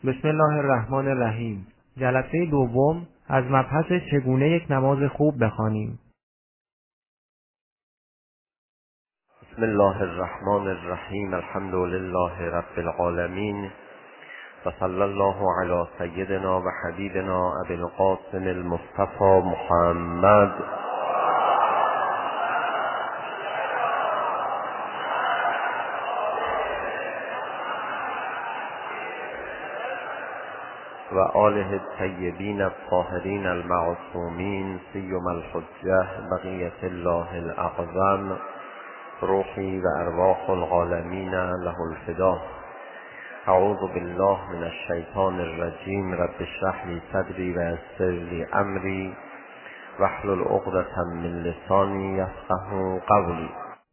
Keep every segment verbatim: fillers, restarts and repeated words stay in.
بسم الله الرحمن الرحیم. جلسه دوم از مبحث چگونه یک نماز خوب بخوانیم. بسم الله الرحمن الرحیم. الحمد لله رب العالمین و صلی الله علی سیدنا و حبیبنا ابی القاسم المصطفى محمد و آله الطیبین الطاهرین المعصومین سیما الحجة بقیة الله الاعظم روحی و ارواح العالمین له الفدا. اعوذ بالله من الشیطان الرجیم. رب اشرح لی صدری و یسر لی امری واحلل عقدة من لسانی یفقهوا قولی.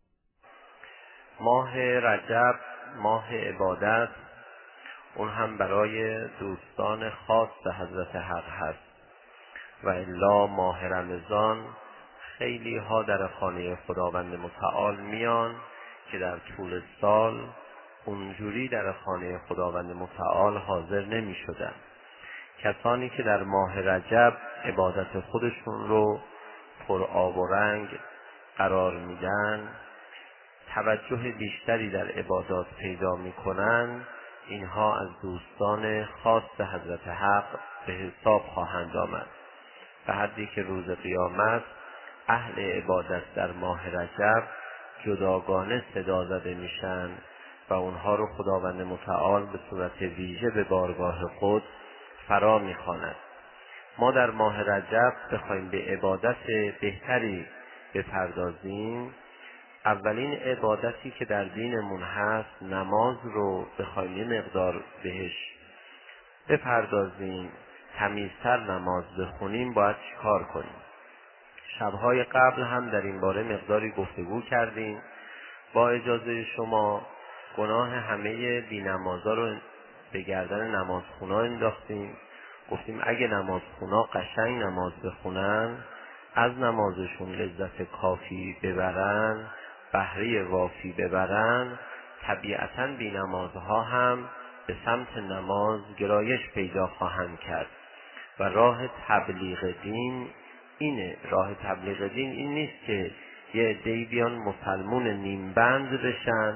ماه رجب ماه عبادت، اون هم برای دوستان خاص حضرت حق هست و الا ماه رمضان خیلی ها در خانه خداوند متعال میان که در طول سال اونجوری در خانه خداوند متعال حاضر نمی شدن. کسانی که در ماه رجب عبادت خودشون رو پر آب و رنگ قرار میدن، توجه بیشتری در عبادات پیدا میکنن، اینها از دوستان خاص حضرت حق به حساب خواهند آمد. به حدی که روز قیامت اهل عبادت در ماه رجب جداگانه صدا زده میشن و اونها رو خداوند متعال به صورت ویژه به بارگاه خود فرا میخواند. ما در ماه رجب بخوایم به عبادت بهتری بپردازیم، اولین عبادتی که در دینمون هست نماز رو بخوایم یه مقدار بهش بپردازیم، تمیزتر نماز بخونیم، باید چیکار کنیم؟ شبهای قبل هم در این باره مقداری گفتگو کردیم. با اجازه شما گناه همه بی‌نمازا رو به گردن نمازخونا انداختیم. گفتیم اگه نمازخونا قشنگ نماز بخونن، از نمازشون لذت کافی ببرن، بهره وافی ببرن، طبیعتاً بی‌نمازها هم به سمت نماز گرایش پیدا خواهند کرد. و راه تبلیغ دین اینه. راه تبلیغ دین این نیست که یه عده‌ای بیان مسلمون نیم بند بشن،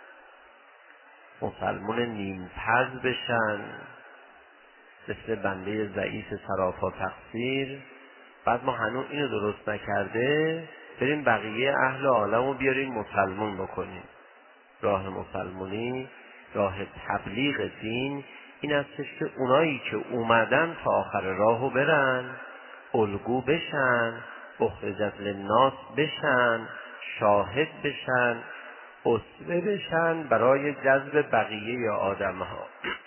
مسلمون نیم پز بشن، مثل بنده ضعیف سراپا تقصیر، بعد ما هنوز اینو درست نکرده بریم بقیه اهل عالم رو بیاریم مسلمون بکنیم. راه مسلمونی، راه تبلیغ دین این استش که اونایی که اومدن تا آخر راهو برن، الگو بشن، اخرجت للناس بشن، شاهد بشن، اسوه بشن برای جذب بقیه آدم ها.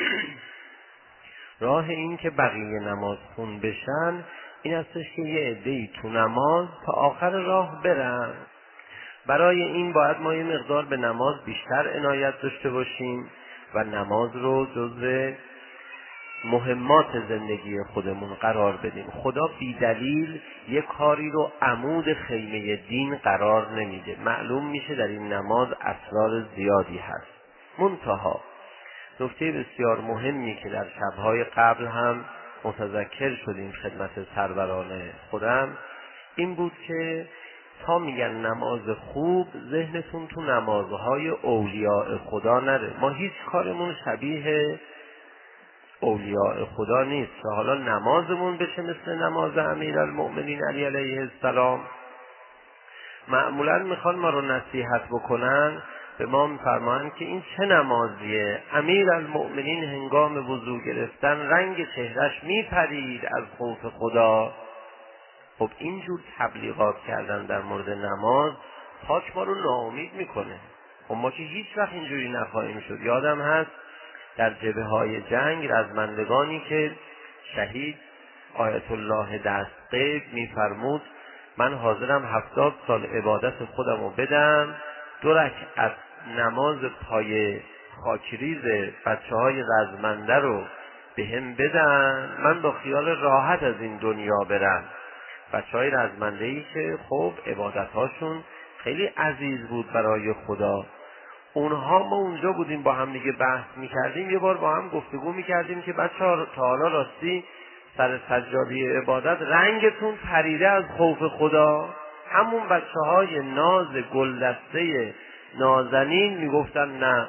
راه این که بقیه نماز خون بشن این استش که یه عده‌ای تو نماز تا آخر راه برن. برای این باید ما یه مقدار به نماز بیشتر عنایت داشته باشیم و نماز رو جزو مهمات زندگی خودمون قرار بدیم. خدا بی دلیل یک کاری رو عمود خیمه دین قرار نمیده. معلوم میشه در این نماز اسرار زیادی هست. منتها نکته بسیار مهمی که در شبهای قبل هم متذکر شدیم خدمت سروران خودم این بود که تا میگن نماز خوب، ذهنتون تو نمازهای اولیاء خدا نره. ما هیچ کارمون شبیه اولیاء خدا نیست و حالا نمازمون بشه مثل نماز امیرالمؤمنین علی علیه السلام. معمولا میخوان ما رو نصیحت بکنن، به ما میفرمایند که این چه نمازیه؟ امیرالمؤمنین هنگام وضو گرفتن رنگ چهرش میپرید از خوف خدا. خب اینجور تبلیغات کردن در مورد نماز پاک ما رو ناامید میکنه. خب ما که هیچ وقت اینجوری نخواهیم شد. یادم هست در جبهه های جنگ رزمندگانی که شهید آیت الله دستقیب میفرمود من حاضرم هفتاد سال عبادت خودم رو بدم، دو رکعت نماز پای خاکریز بچه های رزمنده رو به هم بدن، من با خیال راحت از این دنیا برم. بچه های رزمنده ای که خب عبادت هاشون خیلی عزیز بود برای خدا. اونها ما اونجا بودیم با هم دیگه بحث میکردیم، یه بار با هم گفتگو میکردیم که بچه‌ها تا حالا راستی سر سجاده عبادت رنگتون پریده از خوف خدا؟ همون بچه های ناز گلدسته نازنین میگفتن نه،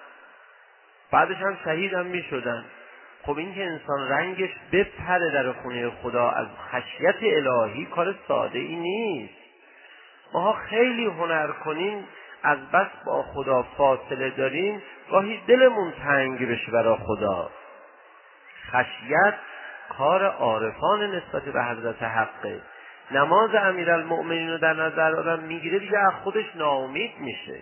بعدش هم شهید هم میشدن. خب این که انسان رنگش بپره در خونه خدا از خشیت الهی کار ساده ای نیست. ما خیلی هنر کنیم، از بس با خدا فاصله داریم، گاهی دلمون تنگ بشه برای خدا. خشیت کار عارفان نسبت به حضرت حقه. نماز امیرالمؤمنین رو در نظر آدم میگیره دیگه از خودش ناامید میشه.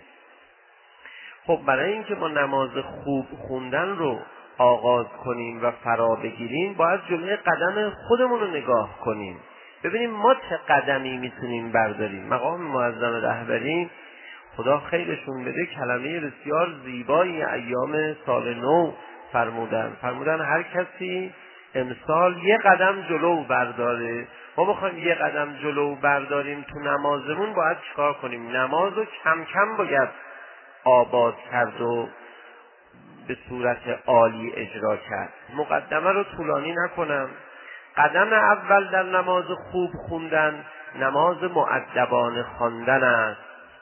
خب برای اینکه ما نماز خوب خوندن رو آغاز کنیم و فرا بگیریم، باید جلوی قدم خودمون رو نگاه کنیم، ببینیم ما چه قدمی میتونیم برداریم. مقام معظم رهبری خدا خیرشون بده کلمه بسیار زیبایی ایام سال نو فرمودن. فرمودن هر کسی امسال یه قدم جلو برداره. ما بخوایم یه قدم جلو برداریم تو نمازمون، باید چیکار کنیم؟ نماز رو کم کم باید آباد کرد و به صورت عالی اجرا کرد. مقدمه رو طولانی نکنم. قدم اول در نماز خوب خوندن نماز مؤدبانه خواندن است.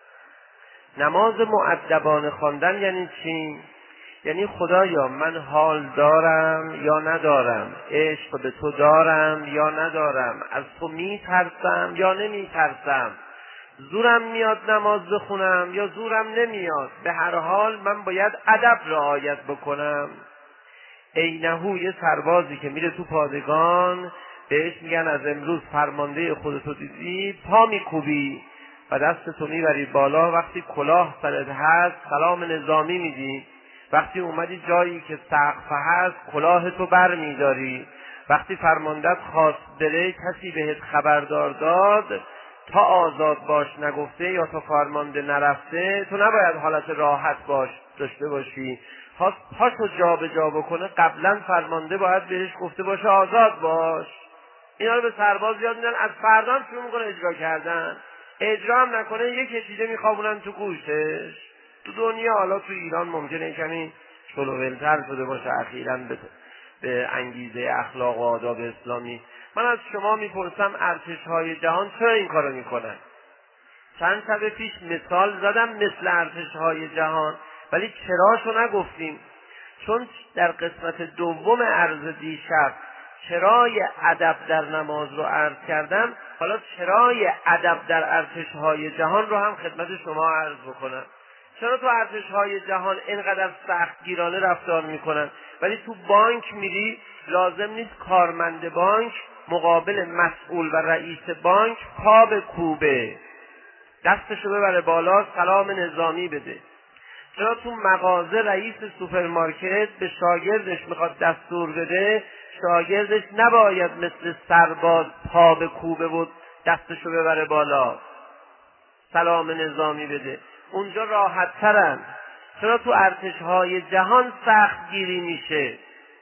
نماز مؤدبانه خواندن یعنی چی؟ یعنی خدایا من حال دارم یا ندارم، عشق به تو دارم یا ندارم، از تو میترسم یا نمیترسم، زورم میاد نماز بخونم یا زورم نمیاد، به هر حال من باید ادب رعایت بکنم. اینهو یه سربازی که میره تو پادگان بهش میگن از امروز فرمانده خودتو دیدی پا میکوبی و دستتو میبری بالا، وقتی کلاه سرت هست سلام نظامی میدی، وقتی اومدی جایی که سقف هست کلاهتو بر میداری، وقتی فرماندت خواست بره کسی بهت خبردار داد تا آزاد باش نگفته یا تا فرمانده نرفته، تو نباید حالت راحت باش داشته باشی، خواست پاشو جا به جا بکنه قبلا فرمانده باید بهش گفته باشه آزاد باش. اینا رو به سرباز یاد میدن، از فردا هم شروع میکنه اجرا کردن. اجرا هم نکنه یک کشیده میخوابونن تو گوشش. تو دنیا حالا تو ایران ممکنه کمی شلوولتر شده باشه اخیراً به, به انگیزه اخلاق و آداب اسلامی. من از شما میپرسم ارتش‌های جهان چرا این کارو میکنن؟ چند شب پیش مثال زدم مثل ارتش‌های جهان، ولی چراشو نگفتیم. چون در قسمت دوم عرض دیشب چرای ادب در نماز رو عرض کردم، حالا چرای ادب در ارتش‌های جهان رو هم خدمت شما عرض بکنم. چرا تو ارتش‌های جهان اینقدر سختگیرانه رفتار میکنن، ولی تو بانک میری لازم نیست کارمند بانک مقابل مسئول و رئیس بانک پا به کوبه، دستشو ببره بالا سلام نظامی بده. چرا تو مغازه رئیس سوپرمارکت به شاگردش میخواد دستور بده، شاگردش نباید مثل سرباز پا به کوبه و دستشو ببره بالا سلام نظامی بده؟ اونجا راحت ترن. چرا تو ارتش‌های جهان سخت گیری میشه؟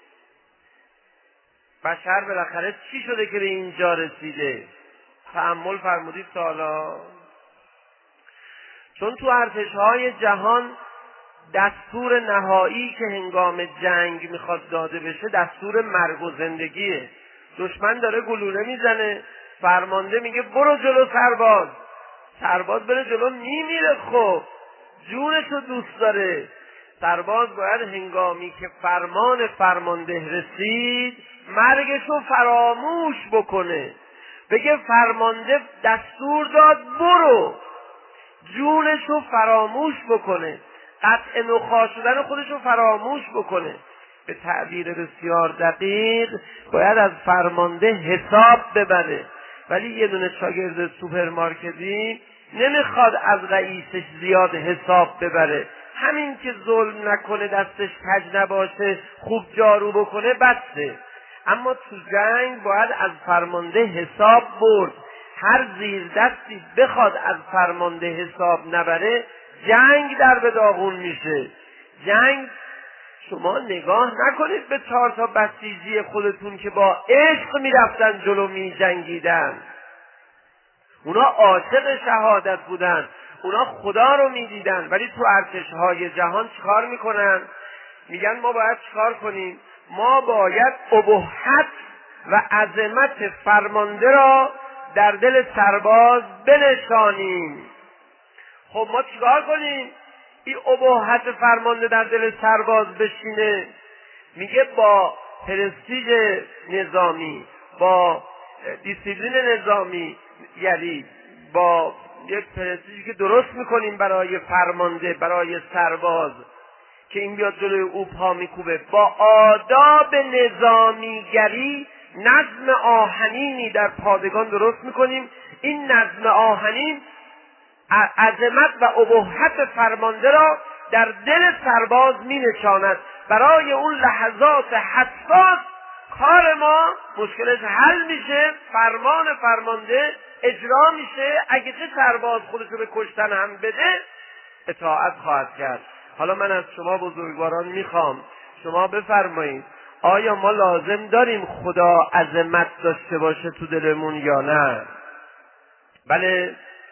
بشر بالاخره چی شده که به اینجا رسیده؟ تأمل فرمودید سالا. چون تو ارتش‌های جهان دستور نهایی که هنگام جنگ میخواد داده بشه دستور مرگ و زندگیه. دشمن داره گلوله میزنه، فرمانده میگه برو جلو سرباز، سرباز بره جلو میمیره، خب جونشو دوست داره. سرباز باید هنگامی که فرمان فرمانده رسید مرگشو فراموش بکنه، بگه فرمانده دستور داد برو، جونشو فراموش بکنه، قطع نخاع شدن خودشو فراموش بکنه. به تعبیر بسیار دقیق باید از فرمانده حساب ببره. ولی یه دونه شاگرد سوپرمارکتی نمیخواد از رئیسش زیاد حساب ببره، همین که ظلم نکنه دستش کج نباشه خوب جارو بکنه بسه. اما تو جنگ باید از فرمانده حساب برد. هر زیر دستی بخواد از فرمانده حساب نبره جنگ در به داغون میشه. جنگ شما نگاه نکنید به چهار تا بسیجی خودتون که با عشق میرفتن جلو می جنگیدن، اونا عاشق شهادت بودن، اونا خدا رو میدیدن، ولی تو ارتشهای جهان چیکار میکنن؟ میگن ما باید چیکار کنیم؟ ما باید ابهت و عظمت فرمانده را در دل سرباز بنشانیم. خب ما چیکار کنیم این ابهت فرمانده در دل سرباز بشینه؟ میگه با پرستیژ نظامی، با دیسیپلین نظامی، یعنی با یک پرستیژی که درست میکنیم برای فرمانده، برای سرباز که این بیاد جلوی او پا میکوبه، با آداب نظامیگری نظم آهنینی در پادگان درست میکنیم. این نظم آهنین عظمت و ابهت فرمانده را در دل سرباز می نشاند. برای اون لحظات حساس کار ما مشکلش حل میشه، فرمان فرمانده اجرا میشه. اگه چه سرباز خودشو به کشتن هم بده اطاعت خواهد کرد. حالا من از شما بزرگواران میخوام شما بفرمایید آیا ما لازم داریم خدا عظمت داشته باشه تو دلمون یا نه؟ بله،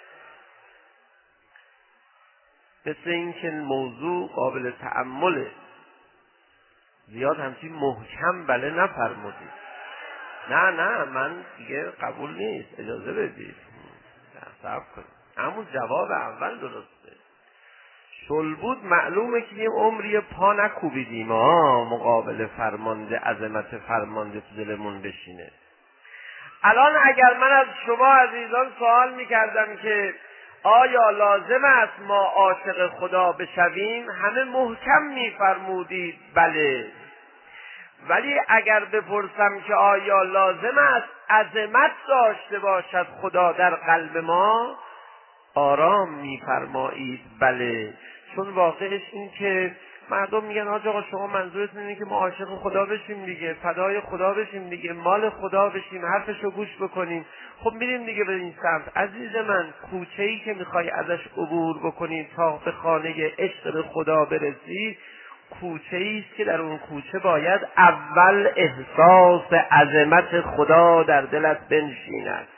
مثل این که موضوع قابل تأمله، زیاد همچین محکم بله نفرمودید. نه نه من دیگه قبول نیست، اجازه بدید صبر کنید. همون جواب اول درسته. شل بود معلومه که یه عمری پا نکوبیدیم ها مقابل فرمانده، عظمت فرمانده تو دلمون بشینه. الان اگر من از شما عزیزان سوال میکردم که آیا لازم است ما عاشق خدا بشویم، همه محکم میفرمودید بله. ولی اگر بپرسم که آیا لازم است عظمت داشته باشد خدا در قلب ما، آرام میفرمایید بله. چون واقعش این که مردم میگن حاج آقا شما منظورتون اینه که ما عاشق خدا بشیم دیگه، فدای خدا بشیم دیگه، مال خدا بشیم، حرفشو گوش بکنیم. خب میریم دیگه به این سمت. عزیز من، کوچه‌ای که میخوای ازش عبور بکنی تا به خانه عشق به خدا برسی، کوچه‌ای است که در اون کوچه باید اول احساس عظمت خدا در دلت بنشیند.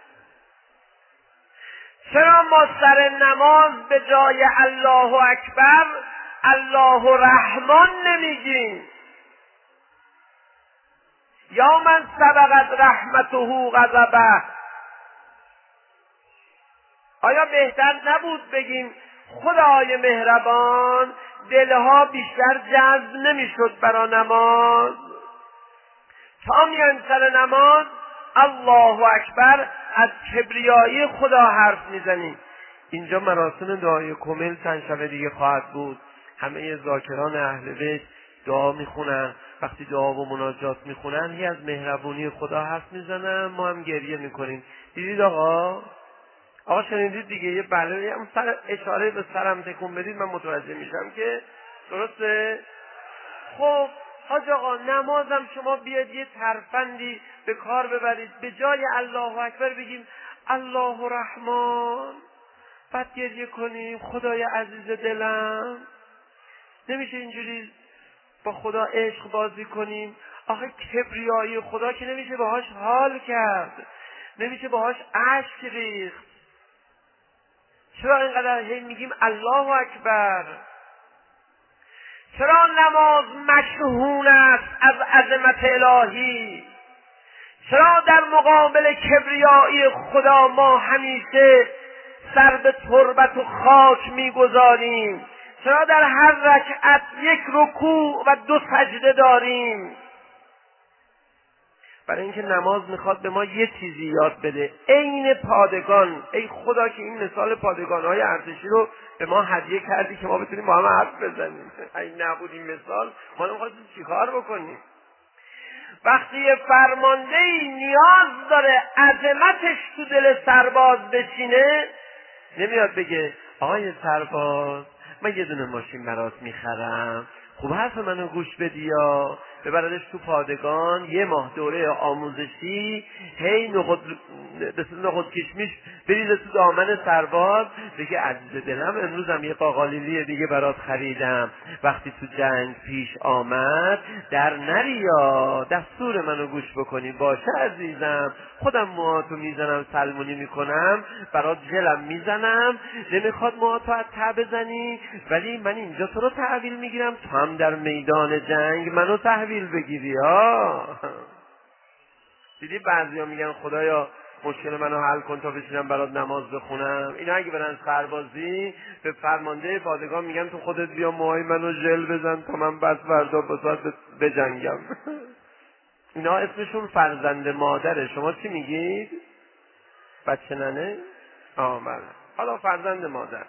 چرا ما سر نماز به جای الله اکبر الله رحمان نمیگیم؟ یا من سبقت رحمته غضبه. آیا بهتر نبود بگیم خدای مهربان دلها بیشتر جذب نمیشد برا نماز؟ تا میان سر نماز الله اکبر از کبریایی خدا حرف میزنیم. اینجا مراسم دعای کمیل چند شب دیگه خواهد بود. همه ذاکران اهل بیت دعا میخونن. وقتی دعا و مناجات میخونن هی از مهربونی خدا حرف میزنن، ما هم گریه میکنیم. دیدید آقا؟ آقا شنیدید دیگه؟ یه بله هم سر اشاره به سرم تکون بدید من متوجه میشم که درسته. خب حاج آقا نمازم شما بیاد یه ترفندی به کار ببرید، به جای الله اکبر بگیم الله رحمان، بعد گریه کنیم خدای عزیز دلم. نمیشه اینجوری با خدا عشق بازی کنیم؟ آخه کبریایی خدا که نمیشه باهاش حال کرد، نمیشه باهاش اشک ریخت. چرا اینقدر هی میگیم الله اکبر؟ چرا نماز مشحون است از عظمت الهی؟ چرا در مقابل کبریایی خدا ما همیشه سر به تربت و خاک میگذاریم؟ چرا در هر رکعت یک رکوع و دو سجده داریم؟ برای اینکه نماز میخواد به ما یه چیزی یاد بده، عین پادگان. ای خدا که این مثال پادگان‌های ارتشی رو به ما هدیه کردی که ما بتونیم با هم حرف بزنیم. این نبود این مثال ما نمیخواستیم چیکار بکنیم؟ وقتی فرماندهی نیاز داره عظمتش تو دل سرباز بشینه، نمیاد بگه آقای سرباز من یه دونه ماشین برات میخرم، خوب حرف منو گوش بدی یا ببردش تو پادگان، یه ماه دوره آموزشی، هی نخود نخود کشمیش بریزه تو دامن سرباز، بگه عزیز دلم امروزم یه قاقالیلی دیگه برات خریدم، وقتی تو جنگ پیش آمد در نری یا دستور منو گوش بکنی. باشه عزیزم، خودم موهاتو میزنم، سلمونی میکنم، برات جلم میزنم، نمیخواد موهاتو از ته بزنی، ولی من اینجا تو رو تحویل میگیرم، تو هم در میدان جنگ منو تحویل بگیری. ها دیدی بعضیا میگن خدایا مشکل منو حل کن تا بشینم برات نماز بخونم. اینا اگه برن سربازی به فرمانده پادگان میگن تو خودت بیا موهای منو ژل بزن تا من بس فردا بسات بجنگم. اینا اسمشون فرزند مادره. شما چی میگید؟ بچه ننه؟ آه بله. حالا فرزند مادر.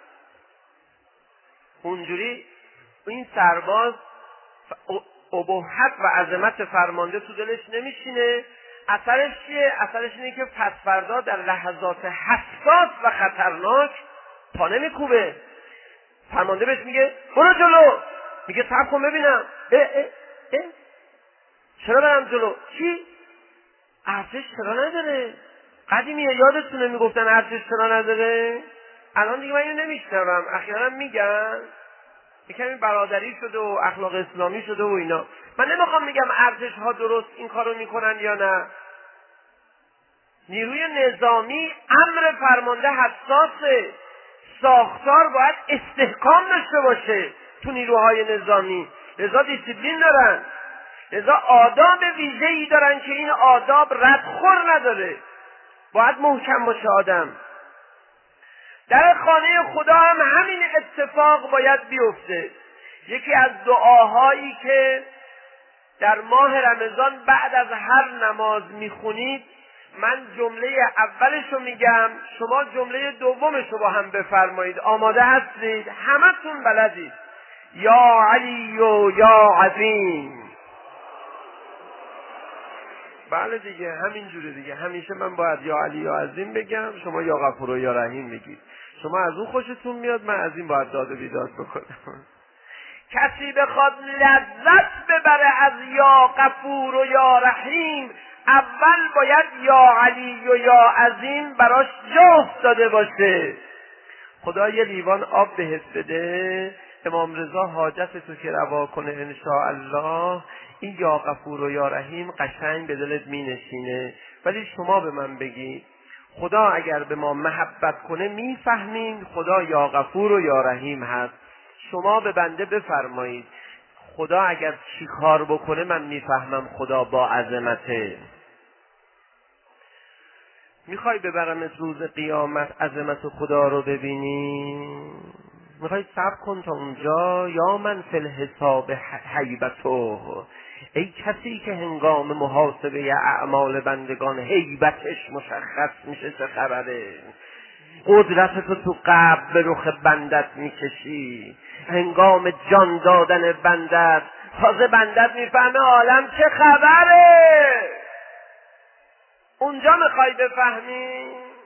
اونجوری این سرباز ابهت و عظمت فرمانده تو دلش نمیشینه. اثرش چیه؟ اثرش اینه که پس فردا در لحظات حساس و خطرناک پا نمیکوبه. فرمانده بهش میگه برو جلو، میگه صبر کن ببینم. اه اه اه چرا برم جلو؟ چی؟ ارتش چرا نداره؟ قدیمیه یادتونه میگفتن ارتش چرا نداره؟ الان دیگه من اینو نمیشنوم، اخیراً میگن یکمی برادری شده و اخلاق اسلامی شده و اینا. من نمیخوام میگم ارتش ها درست این کارو میکنن یا نه. نیروی نظامی امر فرمانده حساسه، ساختار باید استحکام داشته باشه تو نیروهای نظامی، لذا دیسیپلین دارن، لذا آداب ویژه‌ای دارن که این آداب ردخور نداره، باید محکم باشه آدم. در خانه خدا هم همین اتفاق باید بیفته. یکی از دعاهایی که در ماه رمضان بعد از هر نماز میخونید، من جمله اولشو میگم، شما جمله دومشو با هم بفرمایید. آماده هستید؟ همتون بلدید. یا علی و یا عظیم. بله دیگه همینجوره دیگه. همیشه من باید یا علی یا عظیم بگم، شما یا غفور و یا رحیم بگید. شما از اون خوشتون میاد، من از این باید داد و بیداد بکنم. کسی بخواد لذت ببره از یا غفور و یا رحیم، اول باید یا علی و یا عظیم براش جا افتاده باشه. خدا یه لیوان آب بهت بده، امام رضا حاجت تو که روا کنه انشاءالله، این یا غفور و یا رحیم قشنگ به دلت می نشینه. ولی شما به من بگی خدا اگر به ما محبت کنه میفهمیم خدا یا غفور و یا رحیم هست. شما به بنده بفرمایید خدا اگر چی کار بکنه من میفهمم خدا با عظمته. میخوای ببرمت روز قیامت عظمت خدا رو ببینی؟ میخوای صبر کن تا اونجا؟ یا من فی الحساب هیبتو، ای کسی که هنگام محاسبه اعمال بندگان هیبتش مشخص میشه چه خبره. قدرت تو تو قبر به رخ بندت میکشی، هنگام جان دادن بندت تازه بندت میفهمه عالم چه خبره. اونجا میخوای بفهمی؟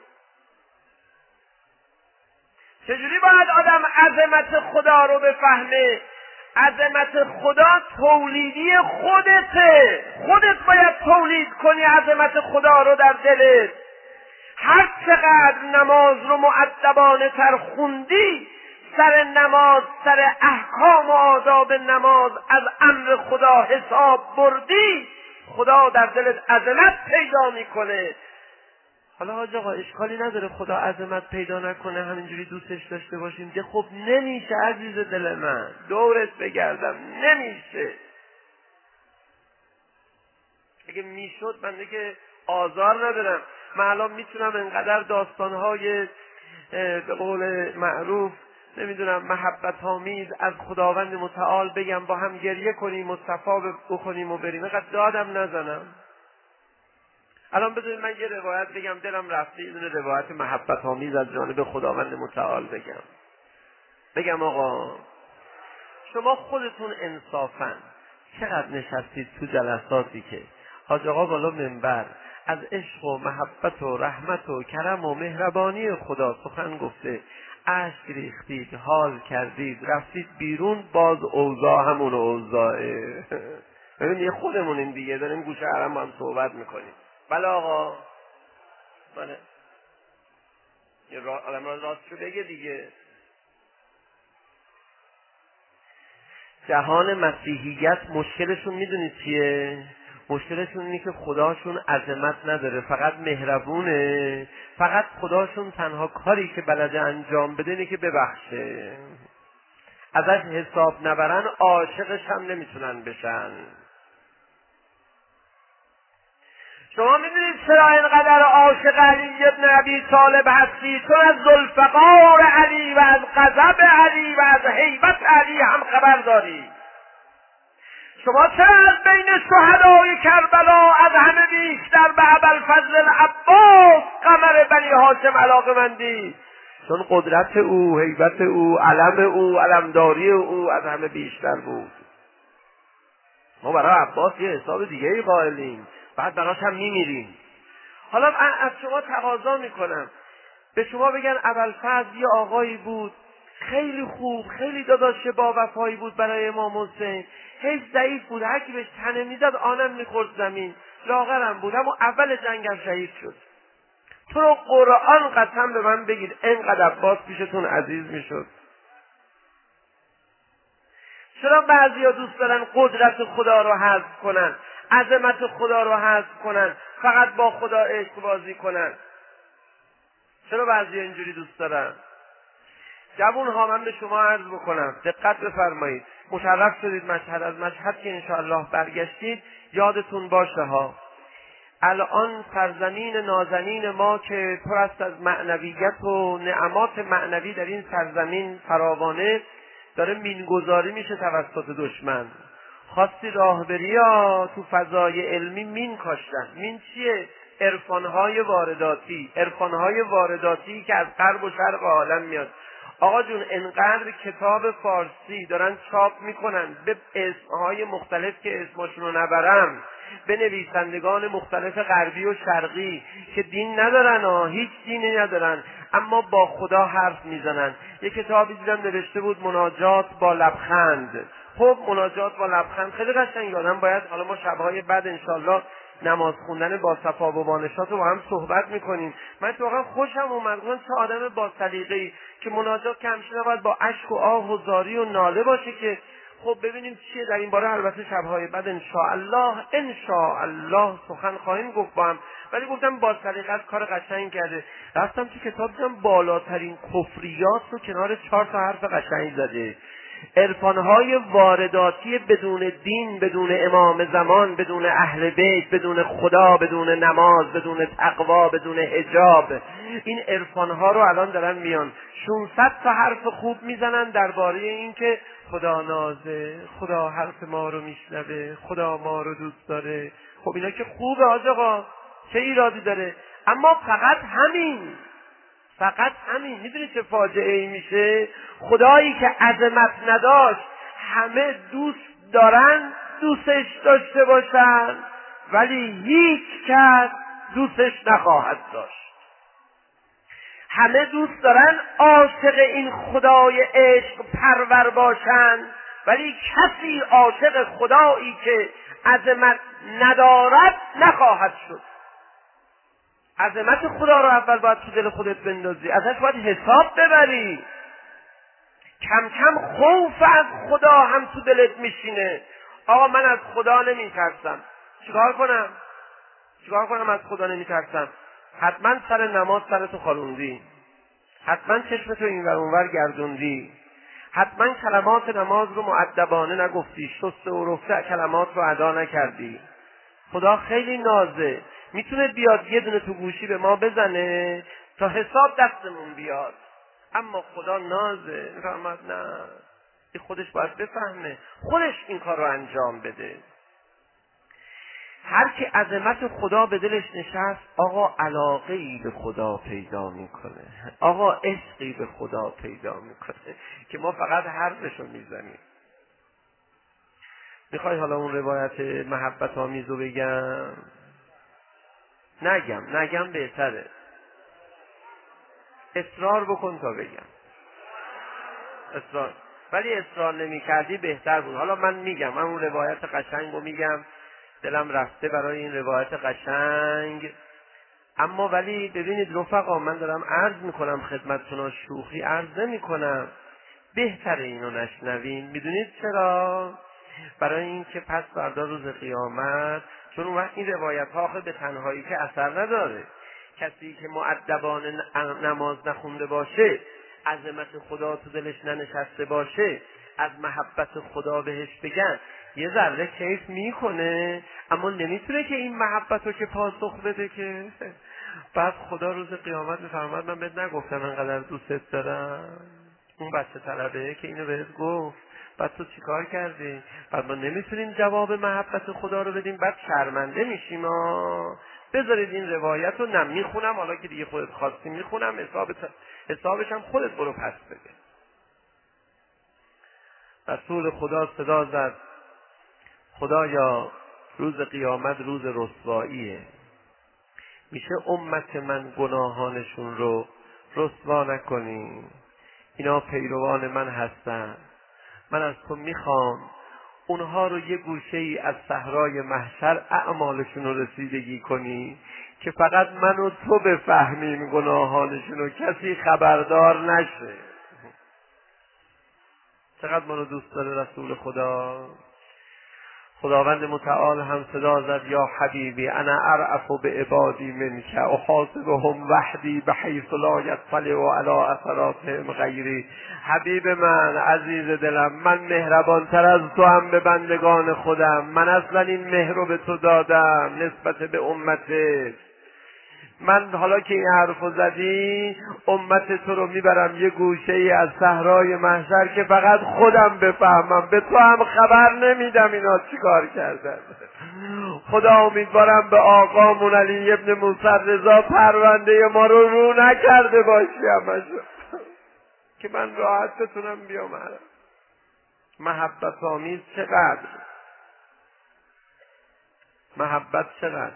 چجوری باید آدم عظمت خدا رو بفهمه؟ عظمت خدا تولیدی خودته، خودت باید تولید کنی عظمت خدا رو در دلت. هر چقدر نماز رو مؤدبانه تر خوندی، سر نماز، سر احکام و آداب نماز از امر خدا حساب بردی، خدا در دلت عظمت پیدا میکنه. حالا حاج آقا اشکالی نداره خدا عظمت پیدا نکنه، همینجوری دوستش داشته باشیم؟ ده خب نمیشه عزیز دل من، دورت بگردم نمیشه. اگه میشد من دیگه آزار ندارم، من الان میتونم انقدر داستانهای به قول معروف نمیدونم محبت آمیز از خداوند متعال بگم، با هم گریه کنیم و صفا بکنیم و بریم، اینقدر دادم نزنم. الان بذارید من یه روایت بگم، دلم رفته یه دونه روایت محبت آمیز از جانب خداوند متعال بگم. بگم آقا شما خودتون انصافاً چقدر نشستید تو جلساتی که حاج آقا بالا منبر از عشق و محبت و رحمت و کرم و مهربانی خدا سخن گفته، اشک ریختید، حال کردید، رفتید بیرون، باز اوضاع همون اوضاعه. ببین یه خودمونیم دیگه، داریم گوشه حرم با هم صحبت میکنیم. بله آقا، بله یه را... آدم را راستشو بگه دیگه. جهان مسیحیت مشکلشون میدونید چیه؟ مشکلشون اینه که خداشون عظمت نداره، فقط مهربونه. فقط خداشون تنها کاری که بلده انجام بده اینه که ببخشه. ازش حساب نبرن عاشقش هم نمیتونن بشن. شما میدونید چرا اینقدر عاشق علی ابن ابی طالب هستی؟ چون از ذوالفقار علی و از غضب علی و از هیبت علی هم خبر داری. شما چرا از بین شهدای کربلا از همه بیشتر به ابوالفضل العباس قمر بنی هاشم علاقه‌مندی؟ چون قدرت او، هیبت او، علم او، علمداری او از همه بیشتر بود. ما برای عباس یه حساب دیگه ای قائلیم، بعد براش هم میمیریم. حالا از شما تقاضا میکنم به شما بگن ابوالفضل یه آقایی بود خیلی خوب، خیلی داداش با وفایی بود برای امام حسین، هیچ ضعیف بود، هر کی بهش تنه میزد آنم میخورد زمین، لاغرم بود، اما اول جنگم شهید شد. تو رو قرآن قسم به من بگید اینقدر عباس پیشتون عزیز میشد؟ چرا بعضیا دوست دارن قدرت خدا رو حذف کنن، عظمت خدا رو حذف کنن، فقط با خدا عشق بازی کنن؟ چرا بعضیا اینجوری دوست دارن؟ جوون ها، من به شما عرض بکنم دقت بفرمایید. مشرف شدید مشهد، از مشهد که انشاءالله برگشتید یادتون باشه ها، الان سرزمین نازنین ما که پر است از معنویت و نعمات معنوی در این سرزمین فراوانه، داره مینگذاری میشه توسط دشمن. خواستی راه بری ها، تو فضای علمی مین کاشتن. مین چیه؟ عرفانهای وارداتی، عرفانهای وارداتی که از غرب و شرق عالم میاد. آقا جون انقدر کتاب فارسی دارن چاپ میکنن به اسمهای مختلف که اسمشون رو نبرم، به نویسندگان مختلف غربی و شرقی که دین ندارن ها، هیچ دینی ندارن، اما با خدا حرف میزنن. یه کتابی دیدم نوشته بود مناجات با لبخند. خب مناجات با لبخند خیلی قشنگ، آدم باید، حالا ما شبهای بعد انشالله نماز خوندن با صفا و بانشات رو با هم صحبت میکنیم. من تو واقعا خوشم اومد، من چه آدم با سلیقه‌ای که مناجات که همیشه نباید با اشک و آه و زاری و ناله باشه که. خب ببینیم چیه در این باره. البته شبهای بعد انشاءالله انشاءالله سخن خواهیم گفت با هم، ولی گفتم با سلیقت کار قشنگ کرده. رفتم تو کتاب دیدم بالاترین کفریات رو کنار چهار تا حرف قشنگ زده. عرفانهای وارداتی بدون دین، بدون امام زمان، بدون اهل بیت، بدون خدا، بدون نماز، بدون تقوا، بدون حجاب، این عرفانها رو الان دارن میان ششصد تا حرف خوب میزنن درباره این که خدا نازه، خدا حرف ما رو میشنوه، خدا ما رو دوست داره. خب اینا که خوبه حاج آقا، چه ایرادی داره؟ اما فقط همین، فقط همین. میدونی چه فاجعه ای میشه؟ خدایی که عظمت نداشت همه دوست دارن دوستش داشته باشن، ولی هیچ کس دوستش نخواهد داشت. همه دوست دارن عاشق این خدای عشق پرور باشن، ولی کسی عاشق خدایی که عظمت ندارد نخواهد شد. عظمت خدا رو اول باید تو دل خودت بندازی، ازش باید حساب ببری. کم کم خوف از خدا هم تو دلت میشینه. آقا من از خدا نمیترسم، چیکار کنم؟ چیکار کنم از خدا نمیترسم؟ حتما سر نماز سرتو خاروندی، حتما چشمتو این ور اون ور گردوندی، حتما کلمات نماز رو مؤدبانه نگفتی، شسته و رفته کلمات رو ادا نکردی. خدا خیلی نازه، میتونه بیاد یه دونه تو گوشی به ما بزنه تا حساب دستمون بیاد، اما خدا نازه، رحمت نه، این خودش باید بفهمه، خودش این کار رو انجام بده. هر که عظمت خدا به دلش نشست، آقا علاقه‌ای به خدا پیدا میکنه، آقا عشقی به خدا پیدا میکنه که ما فقط حرفشو میزنیم. میخوای حالا اون روایت محبت آمیزو بگم؟ نگم نگم بهتره، اصرار بکن تا بگم. اصرار ولی اصرار نمی کردی بهتر بود. حالا من میگم، من اون روایت قشنگ رو میگم، دلم رفته برای این روایت قشنگ. اما ولی ببینید رفقا، من دارم عرض میکنم خدمتتون، شوخی عرض نمی کنم، بهتره اینو نشنوین. میدونید چرا؟ برای اینکه پس فردا روز قیامت، چون اون وقت این روایت ها آخه به تنهایی که اثر نداره. کسی که مؤدبانه نماز نخونده باشه، عظمت خدا تو دلش ننشسته باشه، از محبت خدا بهش بگن یه ذره کیف میکنه، اما نمیتونه که این محبت رو که پاسخ بده که بعد خدا روز قیامت میفرماد من بهت نگفتم انقدر دوستت دارم؟ اون بچه طلبه که اینو بهت گفت، بعد تو چیکار کردی؟ بعد ما نمیتونیم جواب محبت خدا رو بدیم، بعد شرمنده میشیم. ها بذارید این روایت رو، نم میخونم، حالا که دیگه خودت خواستی میخونم، حساب حسابش هم خودت برو پس بده. رسول خدا صدا زد خدایا روز قیامت روز رسواییه، میشه امت من گناهانشون رو رسوا نکنی؟ اینا پیروان من هستن، من از تو میخوام اونها رو یه گوشه ای از صحرای محشر اعمالشون رو رسیدگی کنی که فقط من و تو بفهمیم گناهانشون رو، کسی خبردار نشه. چقدر منو دوست داره رسول خدا. خداوند متعال هم صدا زد یا حبیبی انا ارأف بعبادی منک احاسبهم وحدی بحیث لا یطلع علی اثراتهم غیری. حبیب من، عزیز دلم، من مهربانتر از تو هم به بندگان خودم. من اصلا این مهر رو به تو دادم نسبت به امتت. من حالا که این حرفو زدی، امت تو رو میبرم یه گوشه ای از صحرای محشر که فقط خودم بفهمم، به تو هم خبر نمیدم اینا چیکار کردن. خدا امیدوارم به آقامون علی ابن موسی رضا پرونده ما رو رو نکرده باشی همشو که من راحت بتونم بیام. محبت آمیز چقدر، محبت چقدر.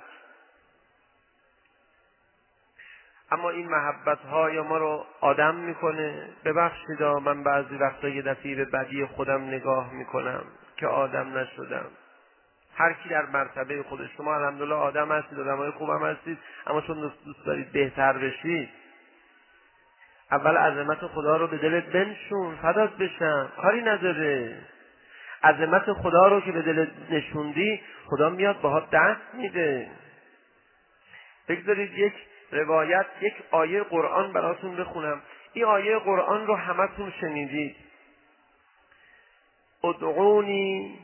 اما این محبت های ما رو آدم میکنه. ببخشید من بعضی وقتا یه دفعه به بدی خودم نگاه میکنم که آدم نشدم. هر کی در مرتبه خودش، شما الحمدلله آدم هستید، آدمای خوبم هستید، اما چون دوست دارید بهتر بشید، اول عظمت خدا رو به دلت بنشون، فدات بشم، کاری نداره. عظمت خدا رو که به دلت نشوندی، خدا میاد باهات دست میده. بگذارید یک روایت، یک آیه قرآن براتون بخونم. این آیه قرآن رو همتون شنیدید. ادعونی،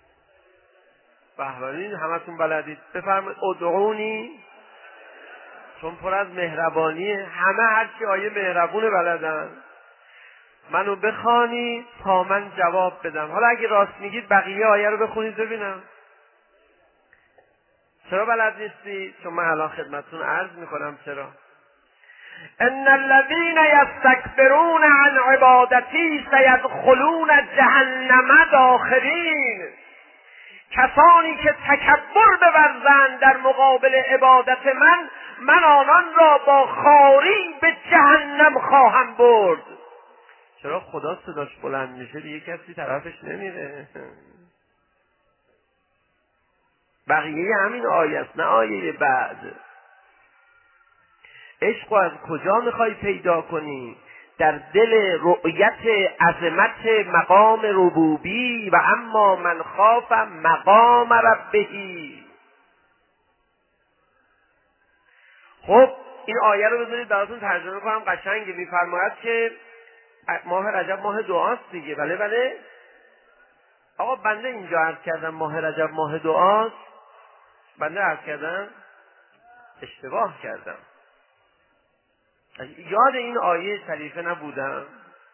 بهرانین همتون بلدید، بفرمایید ادعونی، چون پر از مهربانیه. همه هرچی آیه مهربونه بلدن. منو بخوانی تا من جواب بدم. حالا اگه راست میگید بقیه آیه رو بخونید ببینم. چرا بلد نیستی؟ چون من الان خدمتتون عرض میکنم چرا. ان الذين يستكبرون عن عبادتی سيدخلون جهنم داخرین. کسانی که تکبر بورزند در مقابل عبادت من، من آنان را با خواری به جهنم خواهم برد. چرا خدا صداش بلند میشه دیگه کسی طرفش نمیره. بقیه همین آیه است، نه آیه بعد. عشق از کجا میخوای پیدا کنی؟ در دل رؤیت عظمت مقام ربوبی و اما من خاف مقام ربهی. خب این آیه رو بذارید براتون ترجمه کنم، قشنگه. میفرماید که ماه رجب ماه دعاست دیگه. بله بله آقا، بنده اینجا عرض کردم ماه رجب ماه دعاست. بنده عرض کردم اشتباه کردم، یاد این آیه شریفه نبودم.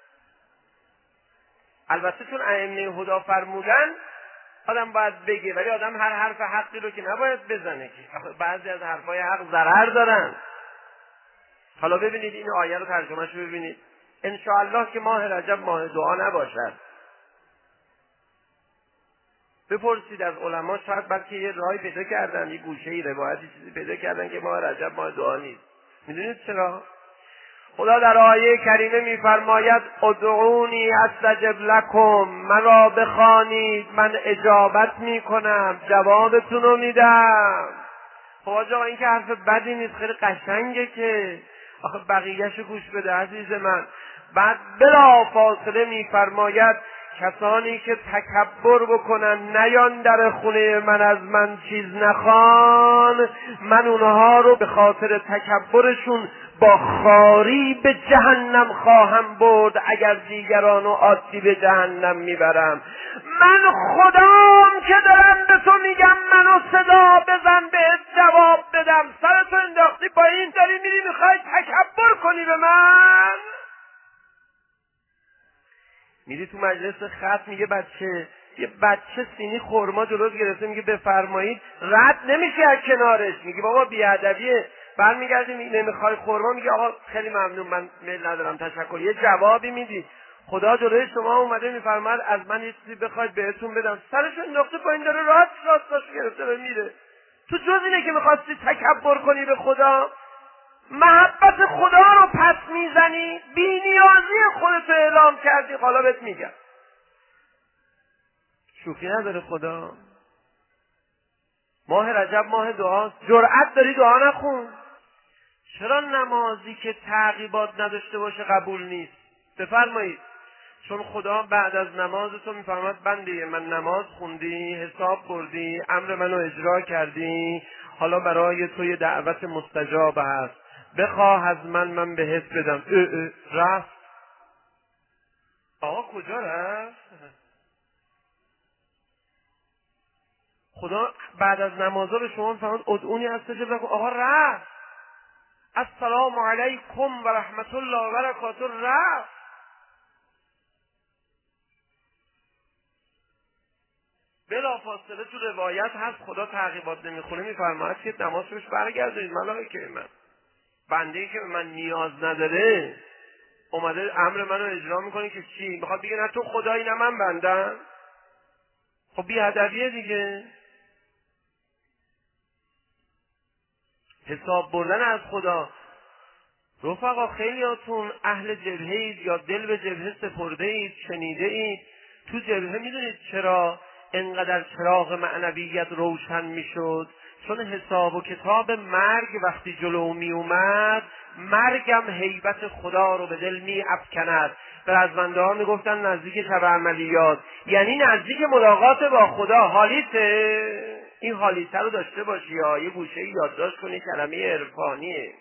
البته چون ائمه هدا فرمودن آدم باید بگه، ولی آدم هر حرف حقی رو که نباید بزنه که بعضی از حرفای حق ضرر دارن. حالا ببینید این آیه رو ترجمهش رو ببینید. انشاءالله که ماه رجب ماه دعا نباشد. بپرسید از علما، شاید بلکه یه راهی پیدا کردن، یه گوشه‌ای روایتی چیزی پیدا کردن که ماه رجب ماه دعا نیست. میدونید چرا؟ خدا در آیه کریمه میفرماید ادعونی استجب لکم، مرا بخوانید من اجابت میکنم، جوابتون رو میدم. خب آقا این که حرف بدی نیست، خیلی قشنگه که آخه بقیه‌شو گوش بده عزیز من. بعد بلا فاصله میفرماید کسانی که تکبر بکنن نیان در خونه من از من چیز نخوان، من اونها رو به خاطر تکبرشون با خاری به جهنم خواهم برد اگر دیگران رو عادی به جهنم میبرم. من خدام که دارم به تو میگم منو صدا بزن بهت جواب بدم، سرتو انداختی با این داری میری میخوای تکبر کنی به من؟ میری تو مجلس خط میگه بچه یه بچه سینی خرما جلوت گرفته میگه بفرمایید، رد نمیشه از کنارش، میگه بابا بیادبیه. برمیگردی میگه نمیخوای خرما، میگه آقا خیلی ممنون من میل ندارم تشکر. یه جوابی میدی. خدا جلوی شما اومده میفرماید از من یه چیزی بخواید بهتون بدم، سرشو انداخته پایین داره راست راستاش گرفته و میره. تو جز اینه که میخواستی تکبر کنی به خدا، محبت خدا رو پس میزنی، بی نیازی خودتو اعلام کردی. حالا بهت میگم شوخی نداره خدا. ماه رجب ماه دعاست، جرأت داری دعا نخون؟ چرا نمازی که تعقیبات نداشته باشه قبول نیست؟ بفرمایید. چون خدا بعد از نماز تو میفرماید بنده من نماز خوندی، حساب بردی، امر منو اجرا کردی، حالا برای تو یه دعوت مستجاب هست، بخواه از من من بهت بدم. اه اه رفت. آقا کجا رفت؟ خدا بعد از نمازها به شما میفرماید ادعونی استجب لکم. آقا رفت. السلام علیکم و رحمت الله و برکاته رفت. بلا فاصله تو روایت هست خدا تعقیبات نمیخونه میفرماید که نماز روش برگردید. ملائکه من بنده‌ای که به من نیاز نداره اومده امر منو اجرا میکنه که چی؟ میخواد بگه نه تو خدایی نه من بندم. خب بی ادبیه دیگه. حساب بردن از خدا. رفقا خیلیاتون اهل جبهه اید یا دل به جبهه سپرده اید، شنیده اید تو جبهه میدونید چرا انقدر چراغ معنویت روشن میشد؟ چون حساب و کتاب مرگ وقتی جلو می اومد، مرگم هیبت خدا رو به دل می افکند. برزمنده ها میگفتن نزدیک شب عملیات، یعنی نزدیک ملاقات با خدا. حالیته این حالیته رو داشته باشی یا یه گوشه یادداشت کنی، کلمه عرفانیه.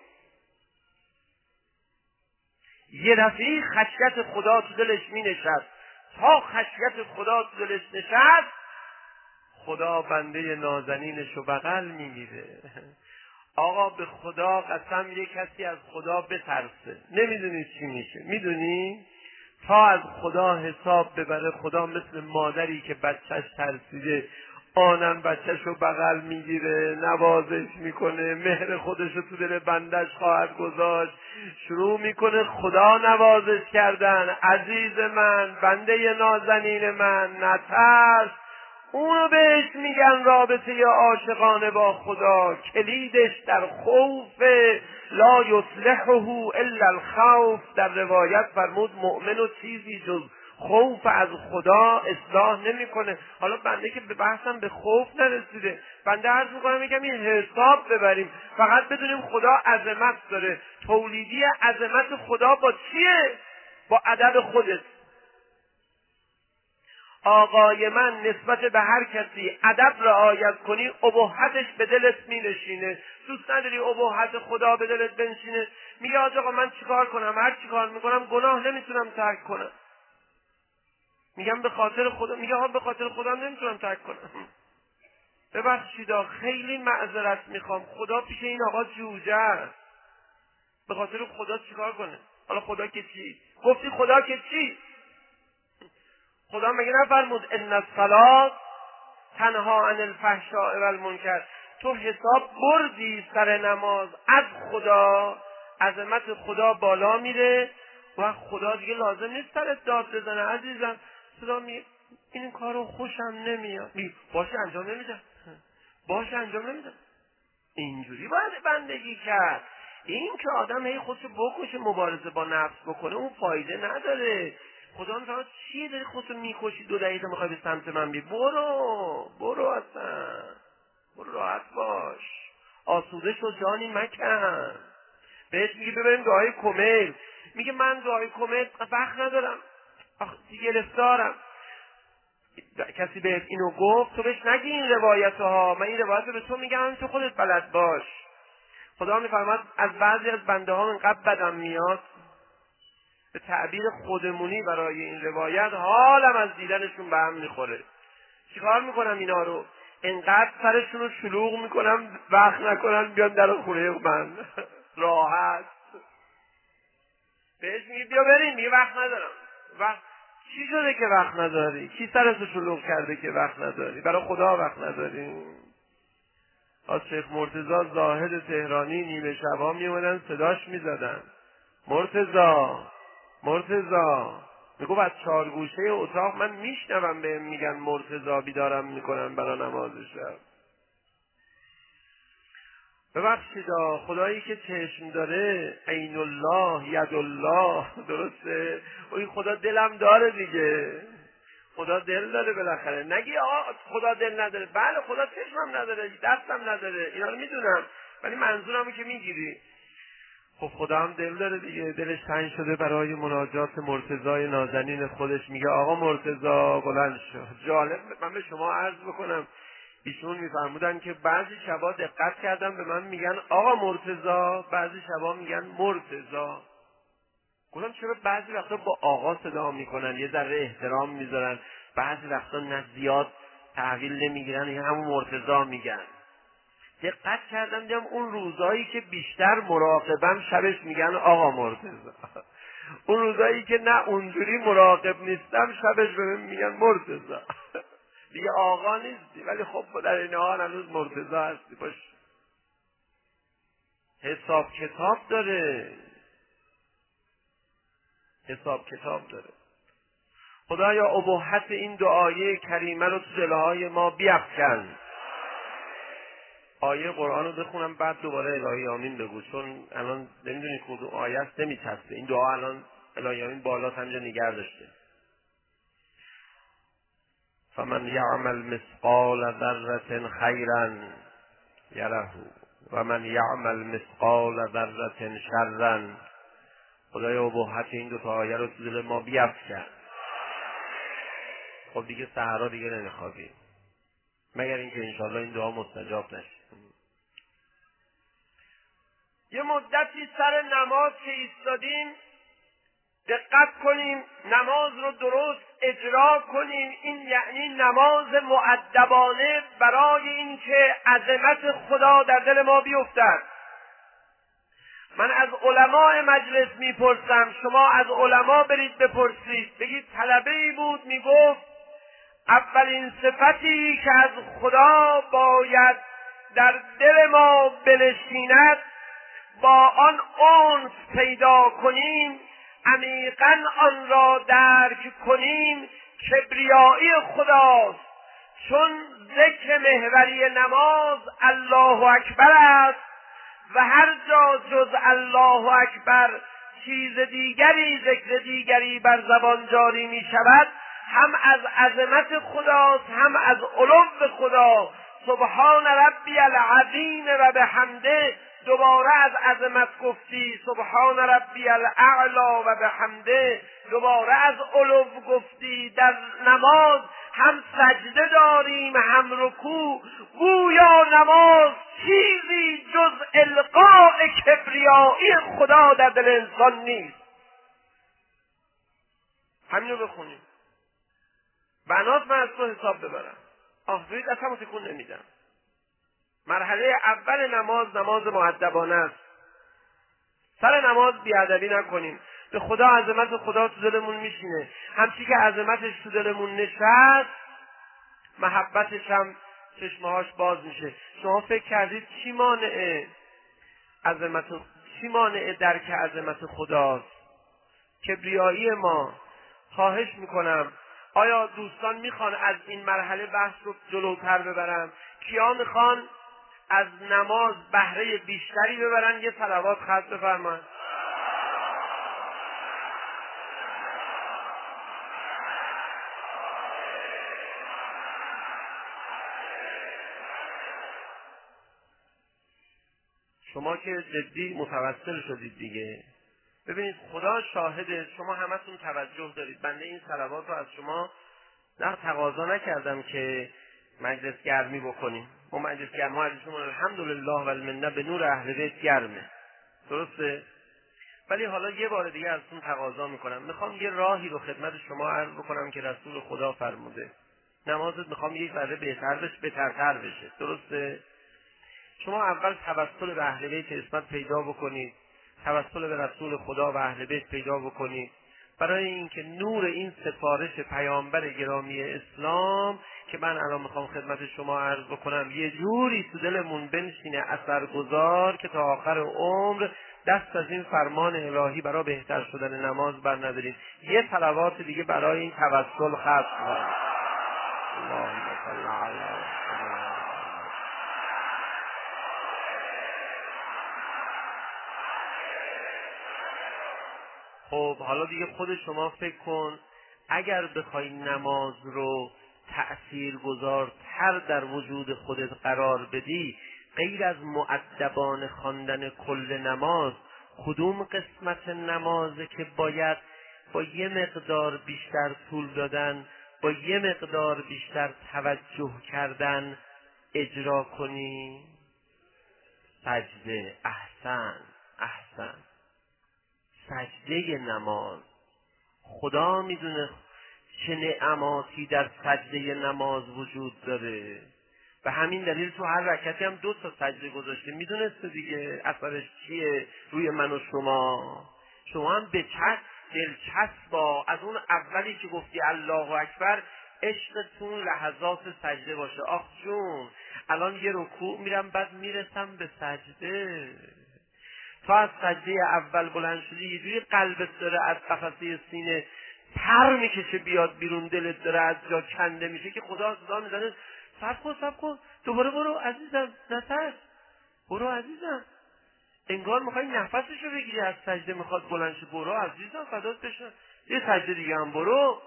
یه دفعه خشیت خدا تو دلش می نشست. تا خشیت خدا تو دلش نشست، خدا بنده نازنینش رو بغل می گیره. آقا به خدا قسم یه کسی از خدا بترسه نمیدونی چی میشه. میدونی تا از خدا حساب ببره، خدا مثل مادری که بچهش ترسیده آنم بچهش رو بغل میگیره، نوازش میکنه، مهر خودش رو تو دل بندش خواهد گذاشت، شروع میکنه خدا نوازش کردن. عزیز من، بنده نازنین من، نترس. اونو بهش میگن رابطه عاشقانه با خدا. کلیدش در خوف، لا یصلحه الا الخوف. در روایت فرمود مؤمن و چیزی جز خوف از خدا اصلاح نمیکنه. حالا بنده که به بحثم به خوف نرسیده، بنده عرض میکنم میگم این حساب ببریم، فقط بدونیم خدا عظمت داره. تولیدی عظمت خدا با چیه؟ با ادب خودت. آقای من نسبت به هر کسی ادب رعایت کنی، ابهتش به دلت می نشینه. دوست نداری ابهت خدا به دلت بنشینه؟ میگه آقا من چیکار کنم؟ هر چیکار میکنم گناه نمیتونم ترک کنم. میگم به خاطر خدا. میگه ها به خاطر خدا نمیتونم ترک کنم. ببخشید خیلی معذرت میخوام، خدا پیش این آقا جوجه است. به خاطر خدا چیکار کنه؟ حالا خدا که چی؟ گفتی خدا که چی؟ خدا مگه نفرمود ان الصلاة تنها عن الفحشاء و المنکر؟ تو حساب بردی سر نماز از خدا، عظمت خدا بالا میره و خدا دیگه لازم نیست سرت داد بزنه. عزیزم صدا می این کارو خوشم نمیاد، باشه انجام نمیدم، باشه انجام نمیدم. اینجوری باید بندگی کرد. این که آدم هی خودشو بکشه مبارزه با نفس بکنه اون فایده نداره. خدا میفهمه چیه داری خودتو میکشی دو دقیقه میخوای به سمت من بی. برو برو اصلا برو راحت باش، آسوده شو جانی مکن. بهش میگه ببریم دعای کمیل، میگه من دعای کمیل وقت ندارم، آخ گرفتارم. کسی بهت اینو گفت تو بهش نگی این روایت ها، من این روایت رو به تو میگم تو خودت بلد باش. خدا میفرماد از بعضی از بنده ها اینقدر بدم میاد به تعبیر خودمونی برای این روایت حالم از دیدنشون به هم میخوره. چیکار میکنم اینا رو؟ اینقدر سرشون رو شلوغ میکنم وقت نکنن بیان در خونه من راحت. بهش میگه بیا بریم، میگه وقت ندارم. وقت چی شده که وقت نداری؟ کی سرتو شلوغ کرده که وقت نداری؟ برای خدا وقت نداری؟ از شیخ مرتضی زاهد تهرانی نیمه شبا میومدن صداش میزدن مرتضی مرتضی، میگو از چهار گوشه اتاق من میشنوم بهم میگن مرتضی بیدارم میکنن برای نماز شب. ببخشید خدایی که چشم داره عین الله ید الله، درسته؟ این خدا دلم داره دیگه، خدا دل داره بالاخره. نگی آقا خدا دل نداره، بله خدا چشمم نداره دستم نداره، اینا رو میدونم، ولی منظورمو که میگیری. خب خدا هم دل داره دیگه، دلش تنگ شده برای مناجات مرتضی نازنین خودش، میگه آقا مرتضی بلند شو. جالب من به شما عرض بکنم ایشون میفرمودن که بعضی شبا دقت کردم به من میگن آقا مرتضی، بعضی شبا میگن مرتضی. گفتم چرا بعضی وقتا با آقا صدا میکنن یه ذره احترام میذارن، بعضی وقتا نه زیاد تحویل نمیگیرن یه همون مرتضی میگن. دقت کردم دیدم اون روزایی که بیشتر مراقبم شبش میگن آقا مرتضی، اون روزایی که نه اونجوری مراقب نیستم شبش بهم میگن مرتضی. دیگه آقا نیستی ولی خب در این حال هنوز مرتضی هستی. باش حساب کتاب داره، حساب کتاب داره. خدایا ابهت این دعای کریمه رو تو دلهای ما بیفکن. آیه قرآن رو بخونم بعد دوباره الهی آمین بگو، چون الان نمیدونی کدوم آیه است نمیچسبه. این دعا الان الهی آمین بالا همجا نگه داشته. فمن یعمل مثقال ذره خیرا یره و من یعمل مثقال ذره شرا. خدایا ابهت این دو تا آیه رو تو دل ما بیفکن. خب دیگه سحرا دیگه نمیخوابیم مگر اینکه انشاءالله این دعا مستجاب نشه. یه مدتی سر نماز که ایستادیم دقت کنیم نماز رو درست اجرا کنیم. این یعنی نماز مؤدبانه برای اینکه عظمت خدا در دل ما بیفتد. من از علماء مجلس میپرسم، شما از علما برید بپرسید. بگید طلبه ای بود میگفت اولین صفتی که از خدا باید در دل ما بنشیند، با آن انس پیدا کنیم، عمیقاً آن را درک کنیم، کبریایی خداست. چون ذکر محوری نماز الله اکبر است و هر جا جز الله اکبر چیز دیگری ذکر دیگری بر زبان جاری می شود، هم از عظمت خداست هم از علو خدا. سبحان ربی العظیم و بحمده، دوباره از عظمت گفتی. سبحان ربی الاعلا و بحمده، دوباره از علو گفتی. در نماز هم سجده داریم هم رکوع. گویا نماز چیزی جز القاء کبریایی خدا در دل انسان نیست. همینو بخونیم. بنات من از تو حساب ببرم. آخرید اصلا تکون نمیدم. مرحله اول نماز نماز مؤدبانه است. سر نماز بیادبی نکنیم. به خدا عظمت خدا تو دلمون میشینه. همچی که عظمتش تو دلمون نشست محبتش هم چشمهاش باز میشه. شما فکر کردید چی مانع عظمت چی مانع درک عظمت خداست؟ کبریایی ما. خواهش میکنم آیا دوستان میخوان از این مرحله بحث رو جلوتر ببرم؟ کیا میخوان از نماز بهره بیشتری ببرن یه صلوات ختم بفرمایید. شما که جدی متوسل شدید دیگه. ببینید خدا شاهده، شما همتون توجه دارید. بنده این صلوات رو از شما نه تقاضا نکردم که مجلس گرمی بکنیم. ما مجلس گرما عزیزمون الحمدلله و المنه به نور اهل بیت گرمه، درسته؟ ولی حالا یه بار دیگه ازتون تقاضا میکنم، میخوام یه راهی رو خدمت شما عرض بکنم که رسول خدا فرموده. نمازت میخوام یک ذره بهتر بشه، بهترتر بشه، درسته؟ شما اول توسل به اهل بیت اسمت پیدا بکنید، توسل به رسول خدا و اهل بیت پیدا بکنید، برای اینکه نور این سفارش پیامبر گرامی اسلام که من الان میخوام خدمت شما عرض بکنم یه جوری تو دلمون بنشینه اثرگذار که تا آخر عمر دست از این فرمان الهی برای بهتر شدن نماز بر نداریم. یه صلوات دیگه برای این توسل خاص کنید. اللهم صل علی محمد. خب حالا دیگه خود شما فکر کن، اگر بخوای نماز رو تأثیرگذارتر در وجود خودت قرار بدی، غیر از مؤدبانه خواندن کل نماز، کدوم قسمت نمازه که باید با یه مقدار بیشتر طول دادن، با یه مقدار بیشتر توجه کردن اجرا کنی؟ سجده. احسن احسن سجده نماز. خدا میدونه چه نعماتی در سجده نماز وجود داره. و همین دلیل تو هر رکعتی هم دو تا سجده گذاشته. میدونسته دیگه اثرش چیه روی من و شما. شما هم به چسب دلچسب با از اون اولی که گفتی الله اکبر عشقتون لحظات سجده باشه. آخ جون الان یه رکوع میرم بعد میرسم به سجده. تو از سجده اول بلند شدی یه جوری قلبت داره از قفسه سینه پر میکشه بیاد بیرون، دلت داره از جا کنده میشه که خدا صدا میزنه صبر کن صبر کن دوباره برو عزیزم، نفس برو عزیزم. انگار میخوای نفسشو بگیری از سجده میخواد بلند شه. برو عزیزم فدات بشم، یه سجده دیگه هم برو.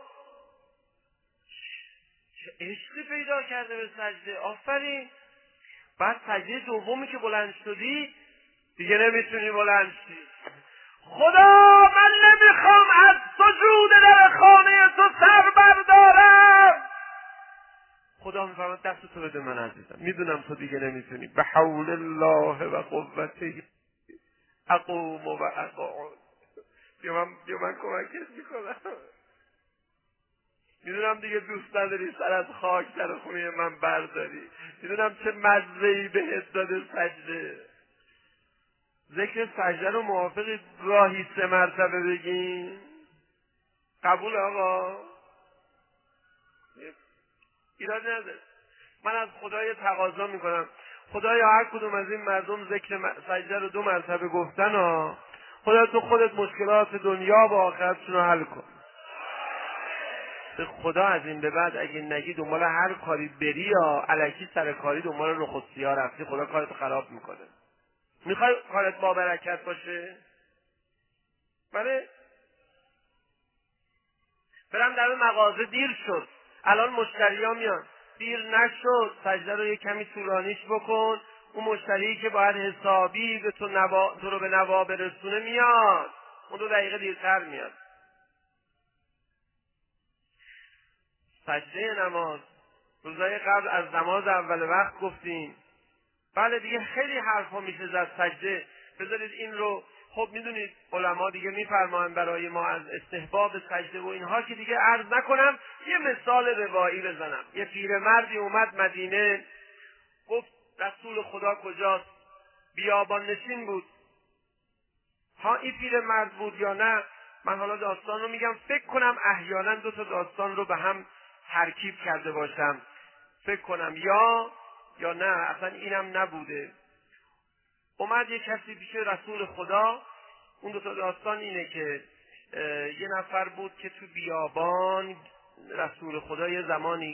چه عشقی پیدا کرده به سجده. آفرین. بعد سجده دومی که بلند شدی دیگه نمیتونی بلند شی. خدا من نمیخوام از سجود در خانه تو سر بردارم. خدا میفرماید دست تو بده من عزیزم، میدونم تو دیگه نمیتونی. به حول الله و قوته اقوم و اقعد. بیا من, بیا من کمکت میکنم. میدونم دیگه دوست نداری سر از خاک در خونه من برداری. میدونم چه مزه‌ای بهت داده سجده. ذکر سجده رو موافقی راهی سه مرتبه بگیم؟ قبول آقا؟ ایراد نداره. من از خدای تقاضا میکنم خدایا هر کدوم از این مردم ذکر سجده رو دو مرتبه گفتن ها، خدا تو خودت مشکلات دنیا و آخرتشون رو حل کن. به خدا از این به بعد اگه نگی دنبال هر کاری بری یا الکی سر کاری دنبال نخستی ها رفتی، خدا کارتو خراب میکنه. میخوای کارت با برکت باشه؟ بله. برم در مغازه دیر شد، الان مشتری ها میان. دیر نشد، سجده رو یه کمی طولانیش بکن. اون مشتری که باید حسابی به تو, نوا... تو رو به نوا برسونه میاد، اون دو دقیقه دیرتر میاد. سجده نماز روزای قبل از نماز اول وقت گفتیم. بله دیگه خیلی حرفا میشه زد سجده. بذارید این رو، خب میدونید علما دیگه میفرمایند برای ما از استحباب سجده و اینها که دیگه عرض نکنم. یه مثال روایی بزنم. یه پیرمردی اومد مدینه، گفت رسول خدا کجاست؟ بیابان نشین بود. ها این پیرمرد بود یا نه؟ من حالا داستان رو میگم، فکر کنم احیانا دو تا داستان رو به هم ترکیب کرده باشم. فکر کنم یا یا نه اصلا اینم نبوده. اومد یه کسی پیش رسول خدا. اون دو تا داستان اینه که یه نفر بود که تو بیابان رسول خدا یه زمانی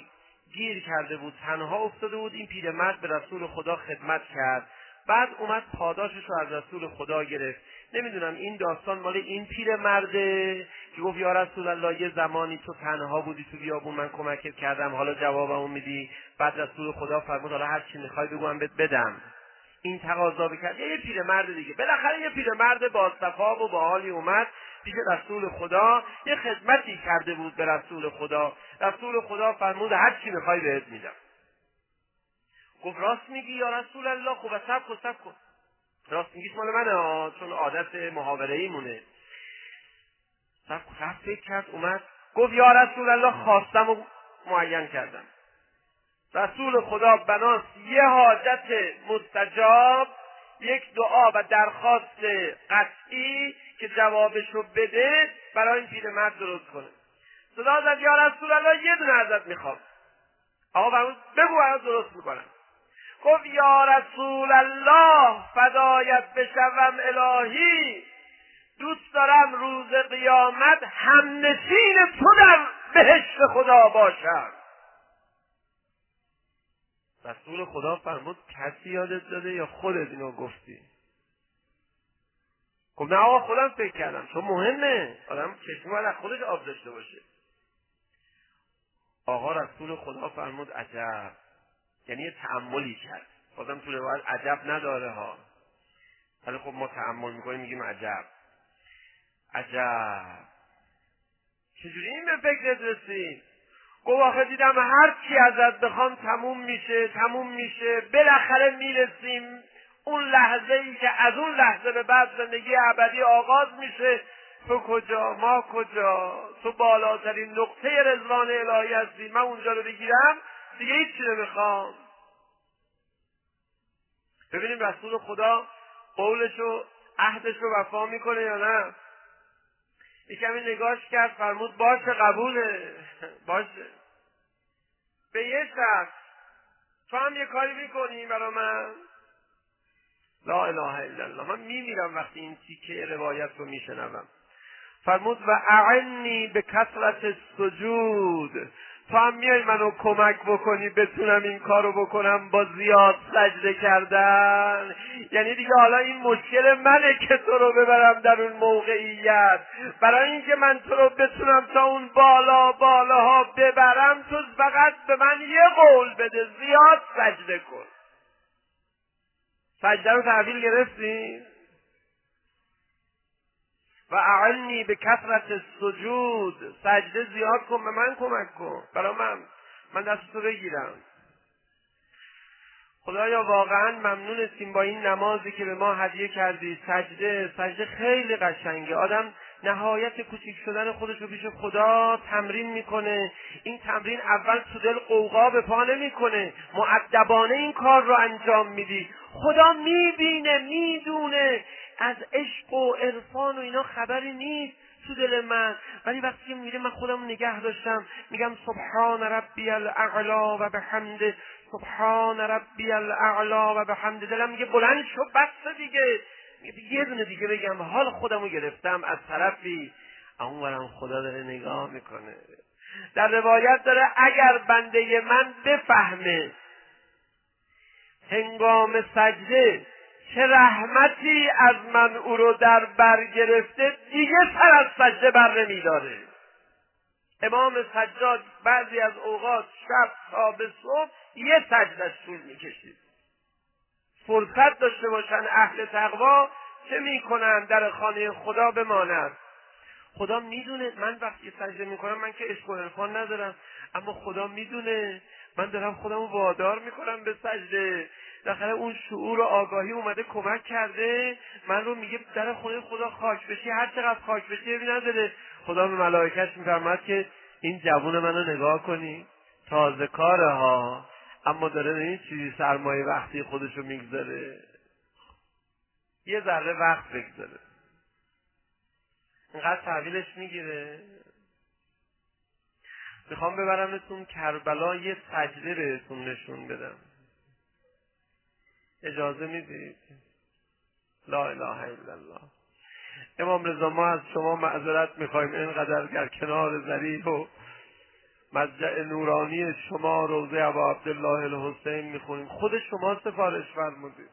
گیر کرده بود، تنها افتاده بود. این پیرمرد به رسول خدا خدمت کرد، بعد اومد پاداشش رو از رسول خدا گرفت. نمیدونم این داستان مال این پیرمرده که گفت یا رسول الله یه زمانی تو تنها بودی تو بیابون، من کمکت کردم، حالا جوابمو میدی. بعد رسول خدا فرمود حالا هر چی میخوای بگو من بهت بدم. این تقاضا بکرد. یه پیرمرد دیگه، بالاخره یه پیرمرد با صفا و با حالی اومد پیش رسول خدا، یه خدمتی کرده بود به رسول خدا. رسول خدا فرمود هر چی میخوای بهت میدم. گفت راست میگی یا رسول الله؟ خب صبر کن صبر کن، راست میگیش مال منه، چون عادت محاوره‌ای مونه. صبر کن، فکر کرد، اومد گفت یا رسول الله خواستم و معین کردم. رسول خدا بناس یه حاجت مستجاب، یک دعا و درخواست قطعی که جوابشو بده برای این پیرمرد درست کنه. صدا زد یا رسول الله یه دونه ازت میخوام. آقا فرمود بگو برات درست میکنم. گفت یا رسول الله فدایت بشوم الهی، دوست دارم روز قیامت همنشین تو در بهشت خدا باشم. رسول خدا فرمود کسی یادت داده یا خودت اینو گفتی؟ گفت نه آقا خودم فکر کردم، چون مهمه آدم چشم باید از خودش آب داشته باشه. آقا رسول خدا فرمود عجب، یعنی یه تأملی کرد. بازم تو روایت عجب نداره ها، ولی خب ما تأمل میکنیم میگیم عجب. عجب چجوری این به فکرت رسید؟ گفت آخه دیدم هر چی ازت بخوام تموم میشه تموم میشه بالاخره میرسیم اون لحظه ای که از اون لحظه به بعد زندگی ابدی آغاز میشه. تو کجا ما کجا؟ تو بالاترین نقطه رضوان الهی هستی، من اونجا رو بگیرم دیگه هیچ چی نمیخوام. ببینیم رسول خدا قولشو عهدشو وفا میکنه یا نه. یکمی نگاش کرد، فرمود باشه قبوله باشه. به یه شخص تو هم یه کاری میکنی برا من؟ لا اله الا الله. من میمیرم وقتی این تیکه روایت رو میشنوم. فرمود و اعنی به کثرت السجود، تو هم میای منو کمک بکنی بتونم این کارو بکنم با زیاد سجده کردن. یعنی دیگه حالا این مشکل منه که تو رو ببرم در اون موقعیت. برای اینکه من تو رو بتونم تا اون بالا بالاها ببرم، تو فقط به من یه قول بده، زیاد سجده کن. سجده رو تحویل گرفتیم؟ و اعنی به کثرت السجود، سجده زیاد کن، به من کمک کن، برای من من دست تو بگیرم. خدایا واقعا ممنونستیم با این نمازی که به ما هدیه کردی. سجده سجده خیلی قشنگه، آدم نهایت کوچیک شدن خودش رو پیش خدا تمرین میکنه. این تمرین اول تو دل قوقا به پا نمیکنه، مؤدبانه این کار رو انجام میدی. خدا میبینه میدونه، از عشق و عرفان و اینا خبری نیست تو دل من، ولی وقتی که میگه من خودم نگه داشتم میگم سبحان ربی الاعلا و بحمده، سبحان ربی الاعلا و بحمده، دلم میگه بلند شو بس دیگه، یه دونه دیگه بگم حال خودمو گرفتم از طرفی. اونورم خدا داره نگاه میکنه. در روایت داره اگر بنده من بفهمه هنگام سجده چه رحمتی از من او رو در بر گرفته، دیگه سر از سجده بر نمی داره. امام سجاد بعضی از اوقات شب تا به صبح یه سجدش طول می کشید. فرصت داشته باشن اهل تقوا چه می کنن؟ در خانه خدا بماند. خدا میدونه من وقتی سجده می کنم من که عشق و عرفان ندارم، اما خدا میدونه من دارم خودمو وادار میکنم به سجده. داخل اون شعور و آگاهی اومده کمک کرده من رو، میگه در خونه خدا خاک بشی، هر چقدر خاک بشی ببین نداره. خدا به ملائکه‌اش میفرماد که این جوون منو نگاه کنی، تازه کاره ها، اما داره به این چیزی سرمایه وقتی خودشو میگذاره، یه ذره وقت بگذاره، اینقدر تحویلش میگیره. میخوام ببرمتون کربلا یه سجده بهتون نشون بدم، اجازه میدید؟ لا اله الا الله. امام رضا ما از شما معذرت میخوایم، اینقدر در کنار ظریف و مضجع نورانی شما روضه ابا عبدالله الحسین میخونیم، خود شما سفارش فرمودید.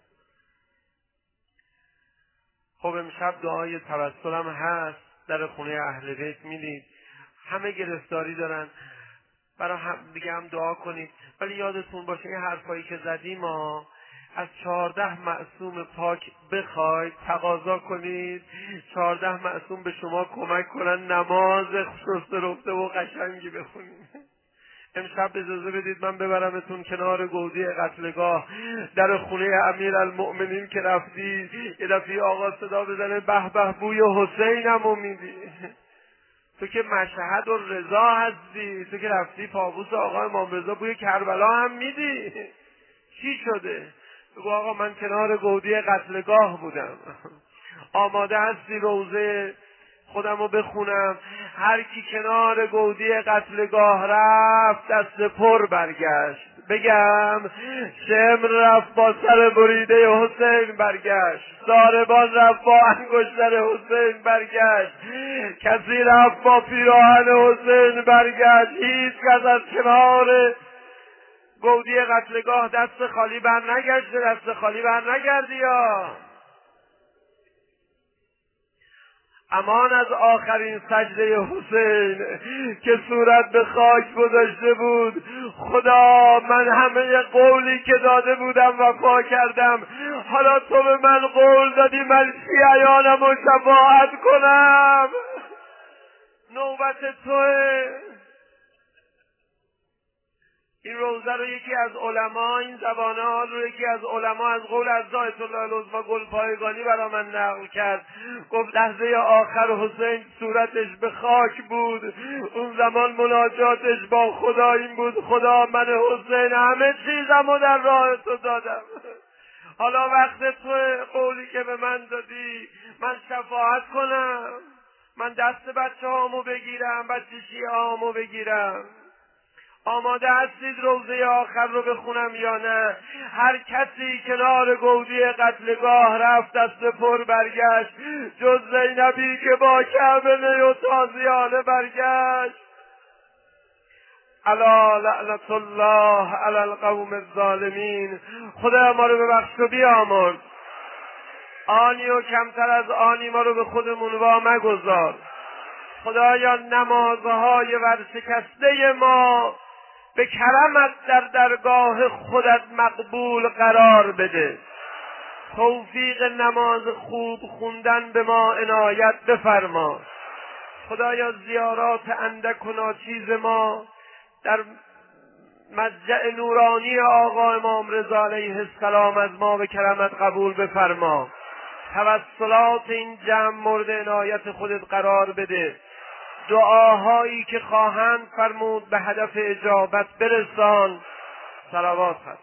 خب امشب دعای توسل هم هست، در خونه اهل بیت میدید، همه گرفتاری دارن، برای هم دیگه هم دعا کنید. ولی یادتون باشه این حرفایی که زدیم ها، از چهارده معصوم پاک بخواید تقاضا کنید چهارده معصوم به شما کمک کنن نماز شست رفته و قشنگی بخونید. امشب اجازه بدید من ببرمتون کنار گودی قتلگاه، در خونه امیرالمؤمنین که رفتی یه دفعه آقا صدا بزنه به به بوی حسینم میدی، تو که مشهد و رضا هستی، تو که رفتی پابوس آقا امام رضا بوی کربلا هم میدی، چی شده؟ بگو آقا من کنار گودی قتلگاه بودم، آماده هستی روضه خودم رو بخونم؟ هر کی کنار گودی قتلگاه رفت دست پر برگشت. بگم شمر رفت با سر بریده حسین برگشت، ساربان رفت با انگشتر حسین برگشت، کسی رفت با پیراهن حسین برگشت. هیچ کس از کنار گودی قتلگاه دست خالی بر نگشته، دست خالی بر نگردی. یا امان از آخرین سجده حسین که صورت به خاک گذاشته بود. خدا من همه قولی که داده بودم وفا کردم، حالا تو به من قول دادی من شیعیانم و شفاعت کنم، نوبت توه. این روزه رو یکی از علما، این زبانه ها رو یکی از علما از قول از آیت الله العظمی گلپایگانی برا من نقل کرد. گفت لحظه آخر حسین صورتش به خاک بود، اون زمان مناجاتش با خدا این بود: خدا من حسین همه چیزمو در راه تو دادم، حالا وقت تو، قولی که به من دادی من شفاعت کنم، من دست بچه هامو بگیرم، بچه شیعه هامو بگیرم. آماده هستید روضه آخر رو بخونم یا نه؟ هر کسی کنار گودی قتلگاه رفت دست پر برگشت، جز زینبی که با کعبه می و تازیانه برگشت. الا لعنت الله علی القوم الظالمین. خدا ما رو ببخش و بیامرز، آنی و کمتر از آنی ما رو به خودمون وا مگذار. خدایا نمازهای ورشکسته ما به کرمت در درگاه خودت مقبول قرار بده. توفیق نماز خوب خوندن به ما عنایت بفرما. خدایا زیارات اندک و ناچیز ما در مضجع نورانی آقا امام رضا علیه السلام از ما به کرمت قبول بفرما. توسلات این جمع مورد عنایت خودت قرار بده. دعاهایی که خواهند فرمود به هدف اجابت برسان. صلوات هست.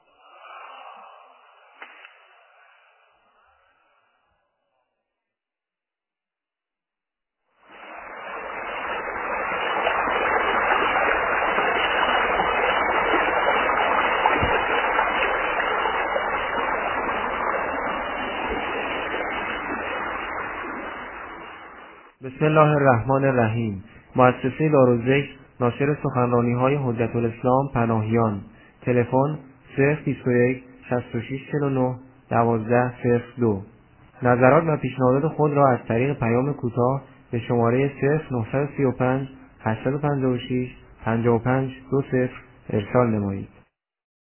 بسم الله الرحمن الرحیم. مؤسسه دارالذکر ناشر سخنرانی‌های حجت الاسلام پناهیان. تلفن صفر بیست و یک شصت و شش چهل و نه دوازده صفر دو. نظرات و پیشنهادات خود را از طریق پیام کوتاه به شماره صفر نه سه پنج هشت پنج شش پنج پنج دو صفر ارسال نمایید.